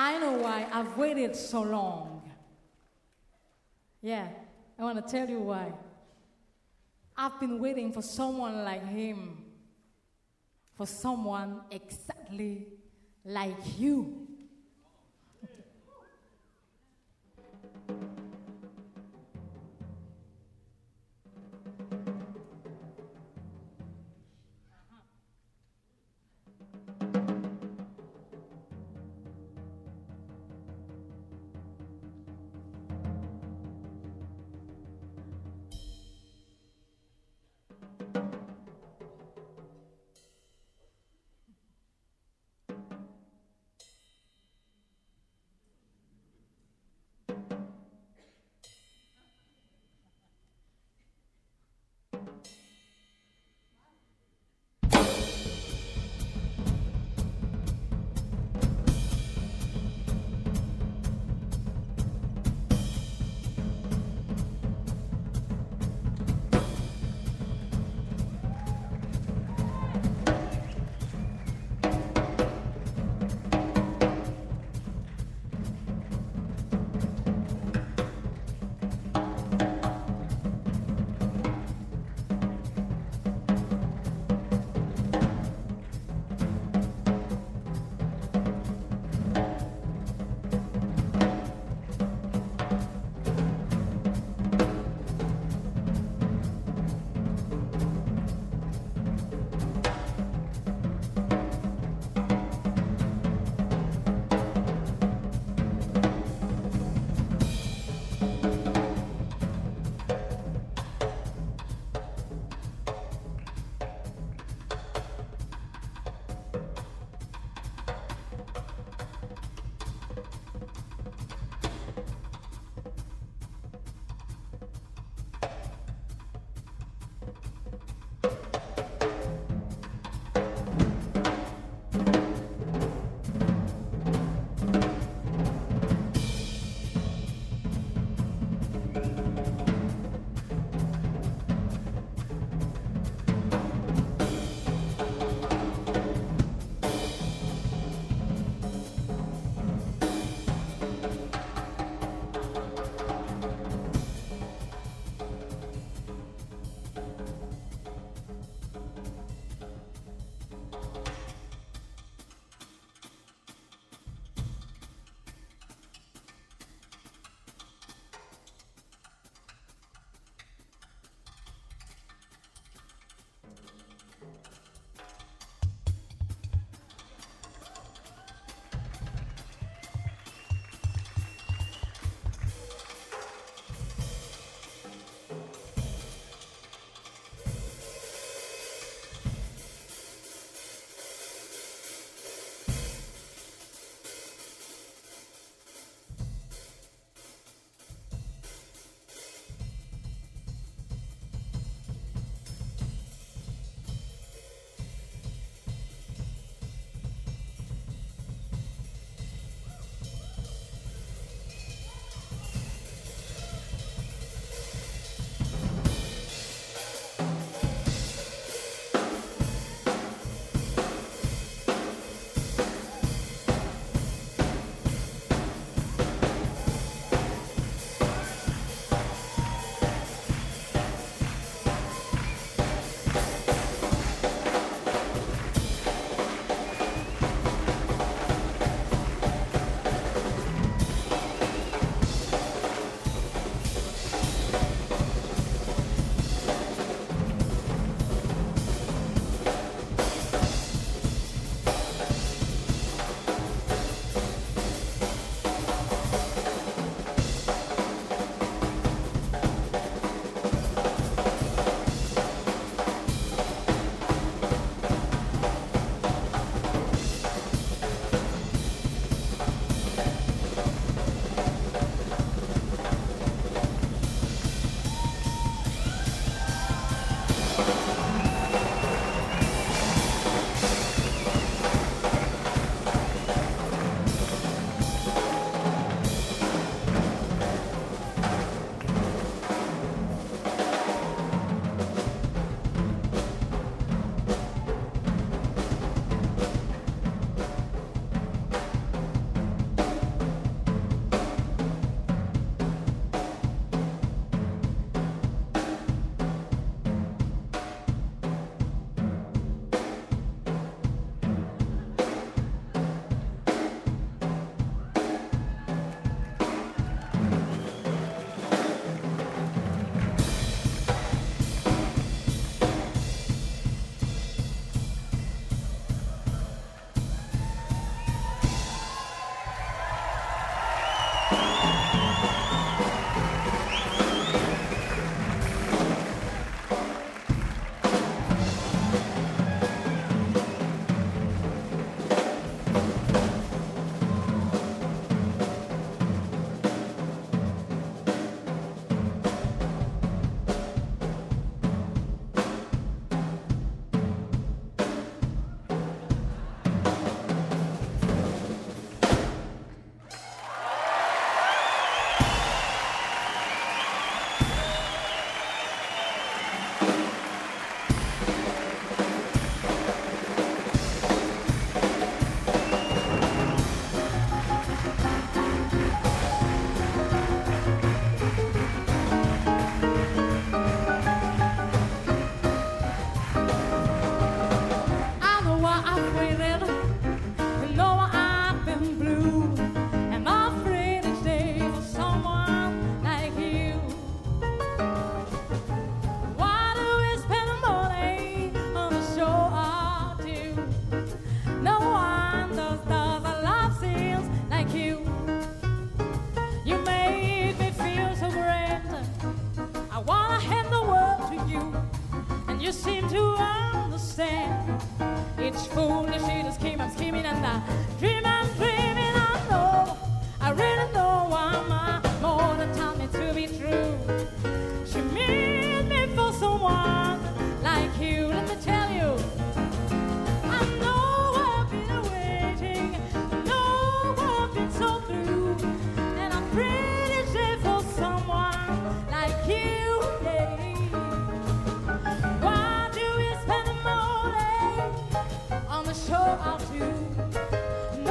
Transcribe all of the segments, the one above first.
I know why I've waited so long. Yeah, I want to tell you why. I've been waiting for someone like him, for someone exactly like you. you seem to understand. It's foolish, you just keep on scheming and I dream and dreaming. I really know why my mother told me to be true. She made me for someone like you. Let me tell you, I know I've been waiting, I know I've been so through, and I'm pretty sure for someone like you, yeah. Why do we spend the morning on the show out too?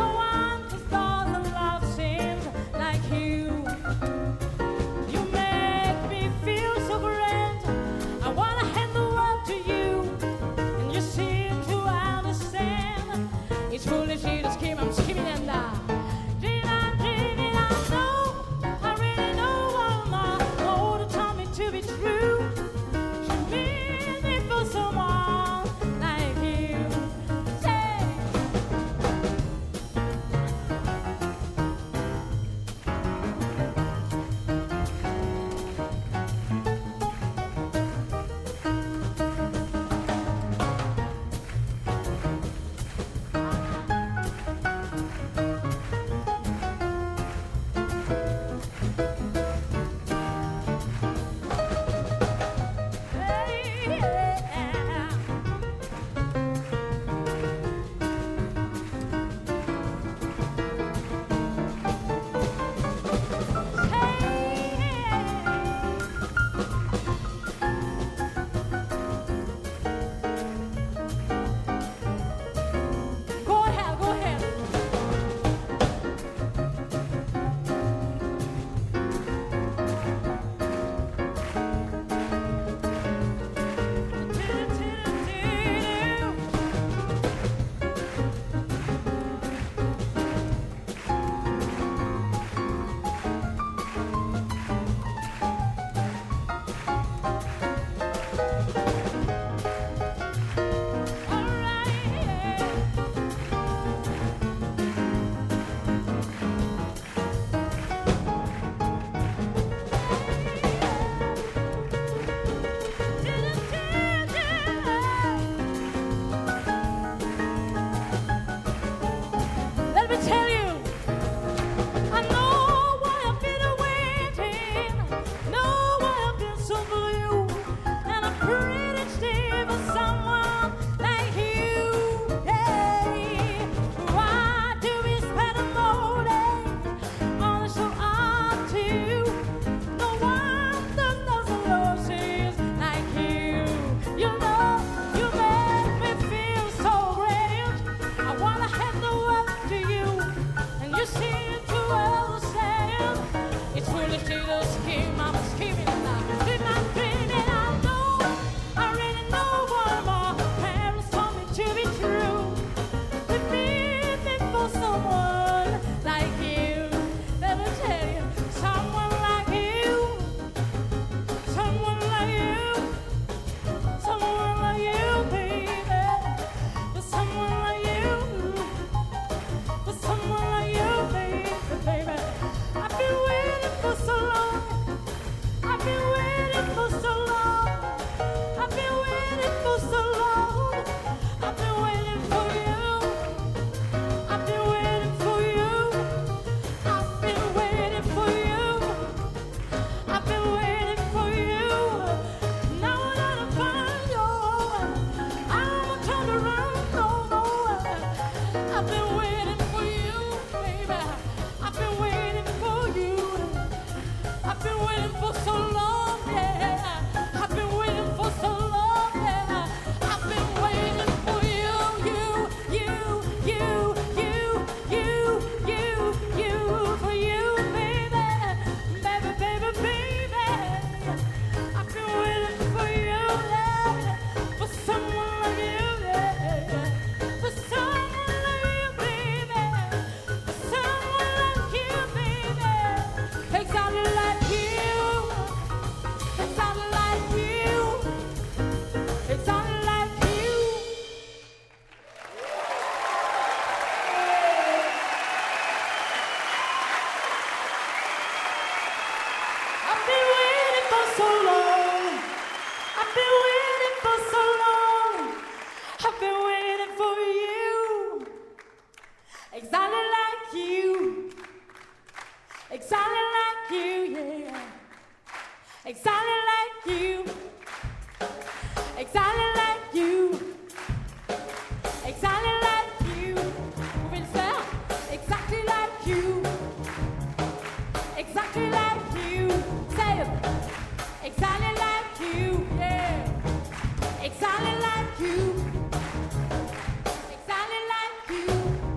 exactly like you, exactly like you, exactly like you. Vous pouvez le faire? Exactly like you, exactly like you. Say it. Exactly like you, yeah. Exactly like you. Exactly like you.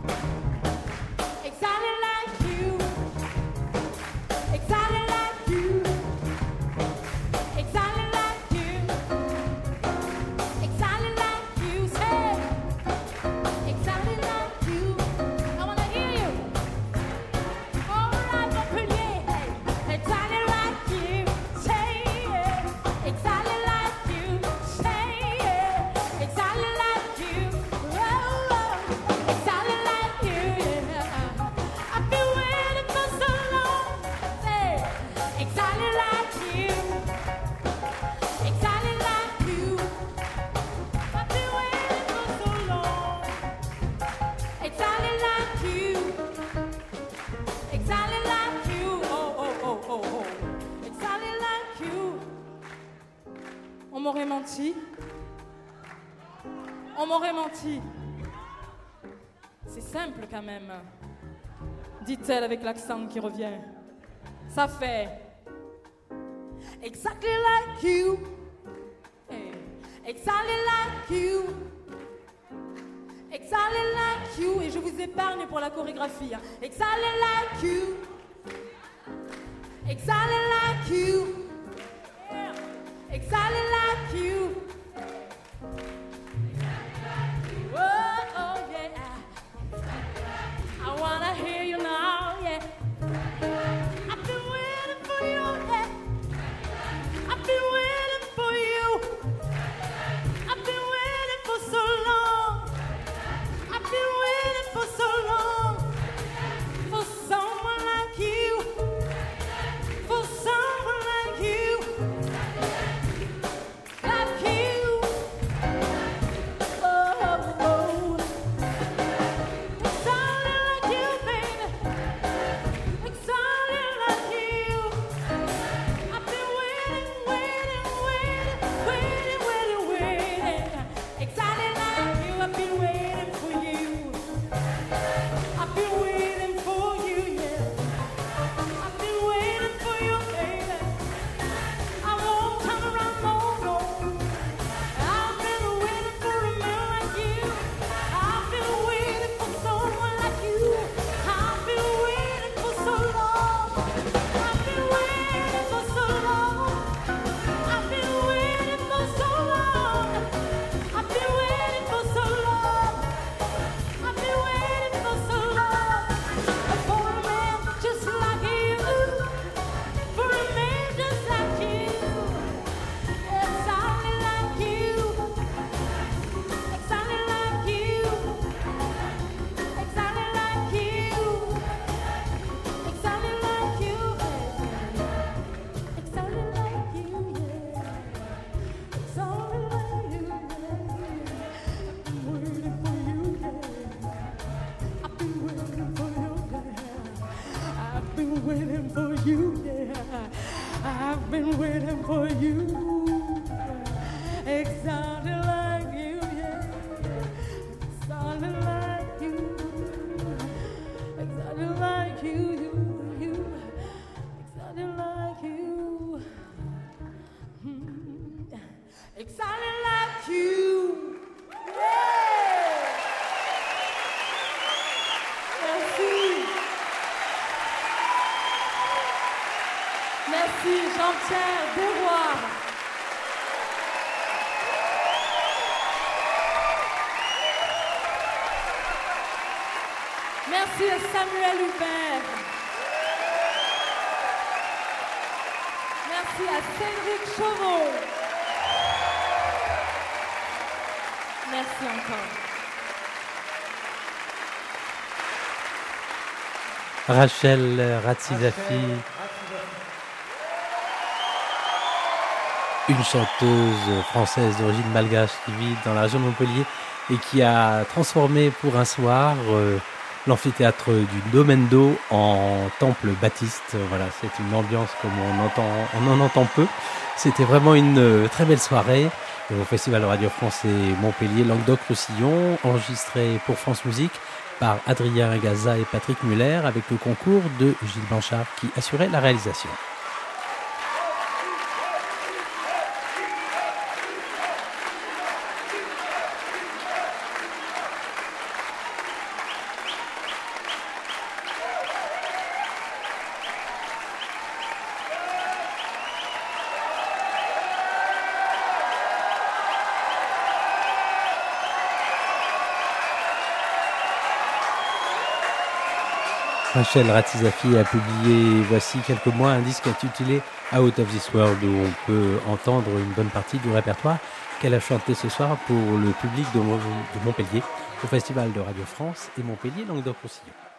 Exactly like you. Exactly like you. Exactly like you. Exactly like you. Say exactly like you. I wanna hear you. All right, Montpellier. Hey, exactly like you. Say it. Exactly like you. Say it. Exactly like you. Oh, oh. Exactly like you. Yeah. I've been waiting for so long. Say exactly like you. Exactly like you. I've been waiting for so long. Exactly like you. Exactly like you. Oh, oh, oh, oh, oh. Exactly like you. On m'aurait menti. On m'aurait menti. C'est simple quand même. Dit-elle avec l'accent qui revient. Ça fait exactly like you. Hey. Exactly like you. Exactly like you. Et je vous épargne pour la chorégraphie. Hein. Exactly like you. Exactly like you. Yeah. Exactly like you. Oh, oh yeah. I wanna hear you now, yeah. I've been waiting for you, yeah. I've been waiting for you. I've been waiting for so long. I've been waiting for so long. For someone like you. For someone like you. Like you. Oh, oh, oh. Exactly like you, baby. Exactly like you. I've been waiting, waiting, waiting, waiting, waiting, waiting. Exactly like you. I've been waiting for you. I've been waiting for you, yeah. I've been waiting for you, baby. I won't turn around no more. I've been waiting for a man like you. I've been waiting for someone like you. I've been waiting for so long. I've been waiting for so long. I've been waiting for so long. I've been waiting for so long. I've been waiting for so long. For a man just like you. For a man just like you. Exactly like you. Exactly like you. Exactly like you. Exactly like you. Exactly like you, yeah. Exactly like you, yeah. I've been waiting for you, yeah. I've been waiting for you, yeah. I've been waiting for you, yeah. Exactly like you, yeah. Exactly like you. Exactly like you. Exactly like you. Exactly like you. Yeah. Merci. Merci Jean-Pierre Desrois. Merci à Samuel Hubert. Merci à Cédric Chauveau. Merci encore. Rachel Ratzizafi, une chanteuse française d'origine malgache qui vit dans la région de Montpellier et qui a transformé pour un soir l'amphithéâtre du Domaine d'Eau en temple baptiste. Voilà, c'est une ambiance comme on en entend peu. C'était vraiment une très belle soirée au Festival Radio France et Montpellier, Languedoc-Roussillon, enregistré pour France Musique par Adrien Gaza et Patrick Muller avec le concours de Gilles Blanchard qui assurait la réalisation. Rachel Ratizafi a publié, voici quelques mois, un disque intitulé Out of This World, où on peut entendre une bonne partie du répertoire qu'elle a chanté ce soir pour le public de Montpellier, au Festival de Radio France et Montpellier Languedoc-Roussillon.